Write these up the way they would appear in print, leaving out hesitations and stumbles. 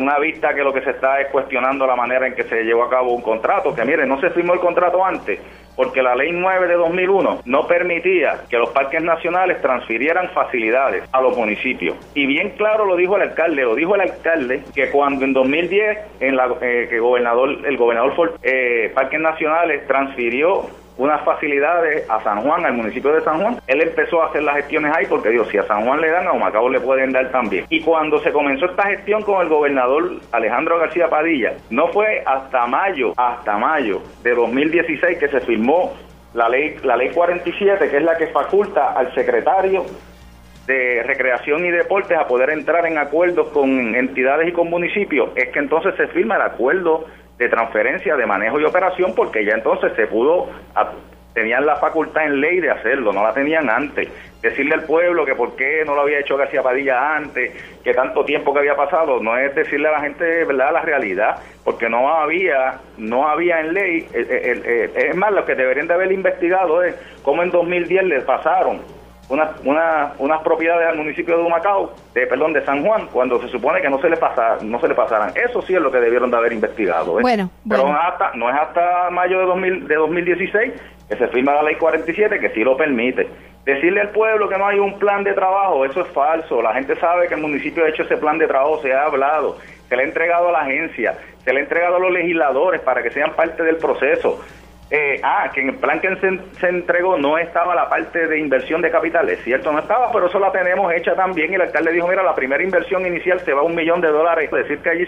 una vista que lo que se está es cuestionando la manera en que se llevó a cabo un contrato, que mire, no se firmó el contrato antes, porque la ley 9 de 2001 no permitía que los parques nacionales transfirieran facilidades a los municipios. Y bien claro lo dijo el alcalde, que cuando en 2010 que el gobernador Parques Nacionales transfirió unas facilidades a San Juan, al municipio de San Juan, él empezó a hacer las gestiones ahí porque dijo, si a San Juan le dan, a Humacao le pueden dar también. Y cuando se comenzó esta gestión con el gobernador Alejandro García Padilla, no fue hasta mayo de 2016 que se firmó la ley 47, que es la que faculta al secretario de Recreación y Deportes a poder entrar en acuerdos con entidades y con municipios. Es que entonces se firma el acuerdo de transferencia, de manejo y operación, porque ya entonces tenían la facultad en ley de hacerlo, no la tenían antes. Decirle al pueblo que por qué no lo había hecho García Padilla antes, que tanto tiempo que había pasado, no es decirle a la gente, ¿verdad?, la realidad, porque no había en ley. Es más, lo que deberían de haber investigado es cómo en 2010 les pasaron unas propiedades al municipio de Humacao, de San Juan, cuando se supone que no se le pasaran. Eso sí es lo que debieron de haber investigado. Bueno. Pero no es hasta mayo de 2016 que se firma la ley 47, que sí lo permite. Decirle al pueblo que no hay un plan de trabajo, eso es falso. La gente sabe que el municipio ha hecho ese plan de trabajo, se ha hablado, se le ha entregado a la agencia, se le ha entregado a los legisladores para que sean parte del proceso. Que en el plan que se entregó no estaba la parte de inversión de capital, es cierto, no estaba, pero eso la tenemos hecha también, y el alcalde dijo, mira, la primera inversión inicial se va a $1 millón, decir que allí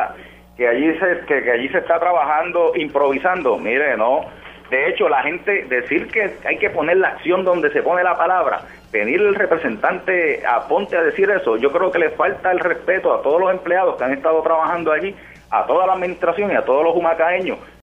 se está trabajando, improvisando, mire, no. De hecho, la gente, decir que hay que poner la acción donde se pone la palabra, venir el representante a Ponte a decir eso, yo creo que le falta el respeto a todos los empleados que han estado trabajando allí, a toda la administración y a todos los humacaeños,